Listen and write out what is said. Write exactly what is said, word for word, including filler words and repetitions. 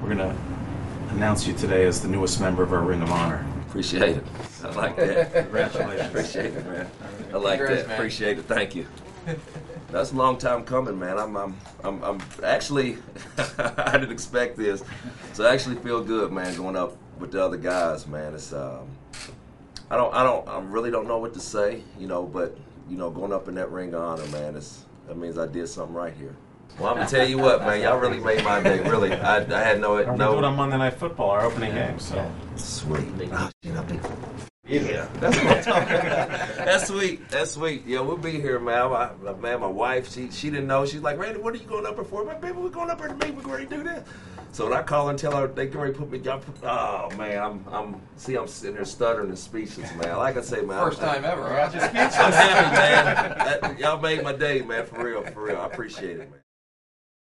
We're going to announce you today as the newest member of our Ring of Honor. Appreciate it. I like that. Congratulations. Appreciate it, man. I like Congrats, that. man. Appreciate it. Thank you. That's a long time coming, man. I'm, I'm, I'm, I'm actually, I didn't expect this, so I actually feel good, man, going up with the other guys, man. It's, um, I don't, I don't, I really don't know what to say, you know, but you know, going up in that Ring of Honor, man, it's, that means I did something right here. Well, I'm gonna tell you what, man, y'all really made my day. Really, I, I had no, We're going to no. do it on Monday Night Football, our opening game. So Sweet. Oh, shit, I think- Yeah, that's what I'm talking about. That's sweet. That's sweet. Yeah, we'll be here, man. My, my, man, my wife, she she didn't know. She's like, Randy, what are you going up here for? Man, baby, we're going up here to meet. We're going to do this. So when I call her and tell her they can ready to put me, y'all put, oh man, I'm I'm see, I'm sitting there stuttering and speechless, man. Like I say, man, First I, time ever, huh? I'm happy, man. That, y'all made my day, man. For real, for real. I appreciate it, man.